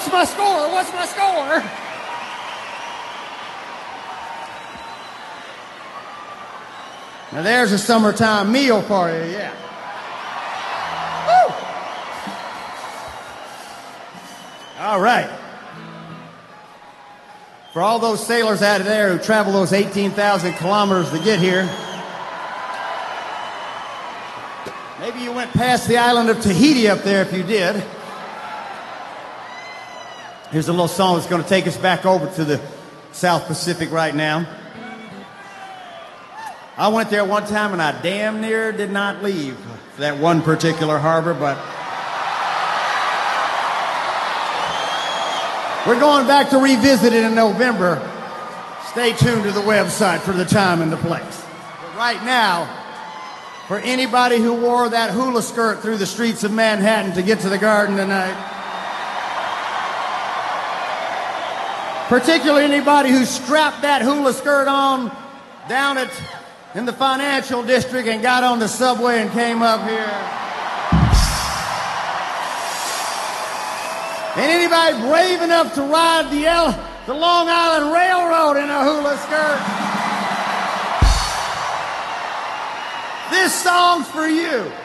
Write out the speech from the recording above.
what's my score? What's my score? Now there's a summertime meal for you, yeah. Woo! All right. For all those sailors out there who travel those 18,000 kilometers to get here, maybe you went past the island of Tahiti up there if you did. Here's a little song that's going to take us back over to the South Pacific right now. I went there one time and I damn near did not leave that one particular harbor, but we're going back to revisit it in November. Stay tuned to the website for the time and the place. But right now, for anybody who wore that hula skirt through the streets of Manhattan to get to the Garden tonight, particularly anybody who strapped that hula skirt on down in the financial district and got on the subway and came up here. And anybody brave enough to ride the Long Island Railroad in a hula skirt, this song's for you.